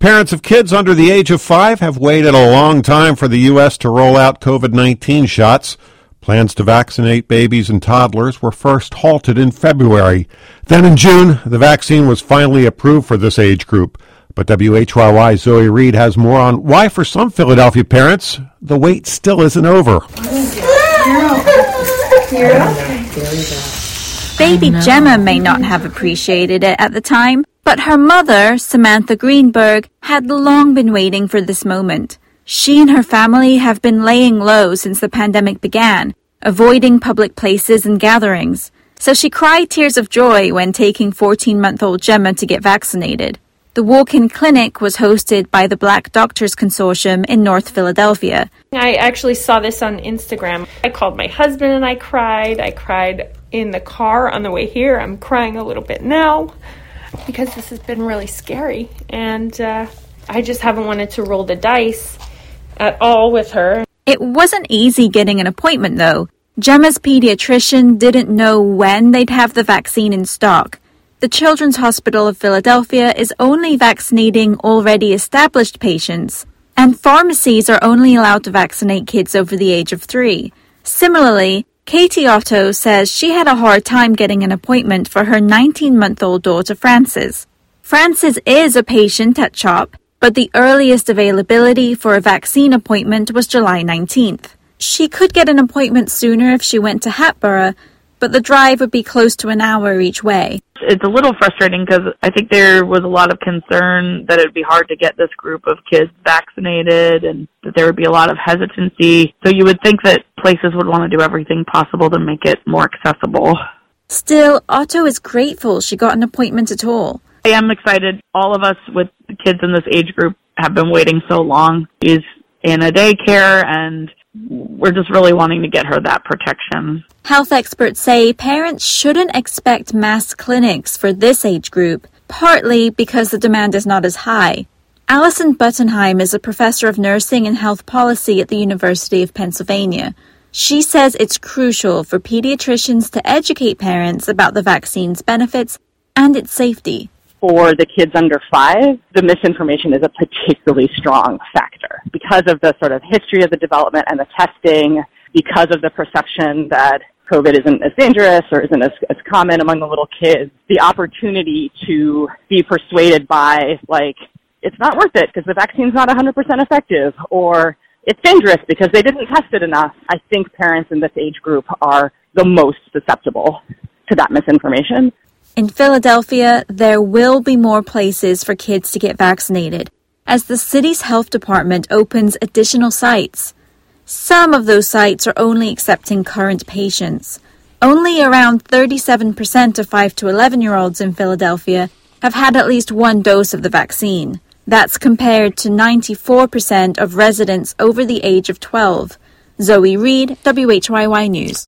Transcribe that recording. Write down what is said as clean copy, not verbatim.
Parents of kids under the age of 5 have waited a long time for the U.S. to roll out COVID-19 shots. Plans to vaccinate babies and toddlers were first halted in February. Then in June, the vaccine was finally approved for this age group. But WHYY's Zoe Reed has more on why, for some Philadelphia parents, the wait still isn't over. Baby Gemma may not have appreciated it at the time, but her mother, Samantha Greenberg, had long been waiting for this moment. She and her family have been laying low since the pandemic began, avoiding public places and gatherings. So she cried tears of joy when taking 14-month-old Gemma to get vaccinated. The walk-in clinic was hosted by the Black Doctors Consortium in North Philadelphia. I actually saw this on Instagram. I called my husband and I cried. I cried in the car on the way here. I'm crying a little bit now because this has been really scary. And I just haven't wanted to roll the dice at all with her. It wasn't easy getting an appointment, though. Gemma's pediatrician didn't know when they'd have the vaccine in stock. The Children's Hospital of Philadelphia is only vaccinating already established patients, and pharmacies are only allowed to vaccinate kids over the age of 3. Similarly, Katie Otto says she had a hard time getting an appointment for her 19-month-old daughter, Frances. Frances is a patient at CHOP, but the earliest availability for a vaccine appointment was July 19th. She could get an appointment sooner if she went to Hatboro, but the drive would be close to an hour each way. It's a little frustrating because I think there was a lot of concern that it would be hard to get this group of kids vaccinated and that there would be a lot of hesitancy. So you would think that places would want to do everything possible to make it more accessible. Still, Otto is grateful she got an appointment at all. I am excited. All of us with the kids in this age group have been waiting so long. She's in a daycare and we're just really wanting to get her that protection. Health experts say parents shouldn't expect mass clinics for this age group, partly because the demand is not as high. Alison Buttenheim is a professor of nursing and health policy at the University of Pennsylvania. She says it's crucial for pediatricians to educate parents about the vaccine's benefits and its safety. For the kids under 5, the misinformation is a particularly strong factor because of the sort of history of the development and the testing, because of the perception that COVID isn't as dangerous or isn't as common among the little kids. The opportunity to be persuaded by, like, it's not worth it because the vaccine's not 100% effective, or it's dangerous because they didn't test it enough. I think parents in this age group are the most susceptible to that misinformation. In Philadelphia, there will be more places for kids to get vaccinated as the city's health department opens additional sites. Some of those sites are only accepting current patients. Only around 37% of 5 to 11-year-olds in Philadelphia have had at least one dose of the vaccine. That's compared to 94% of residents over the age of 12. Zoe Reed, WHYY News.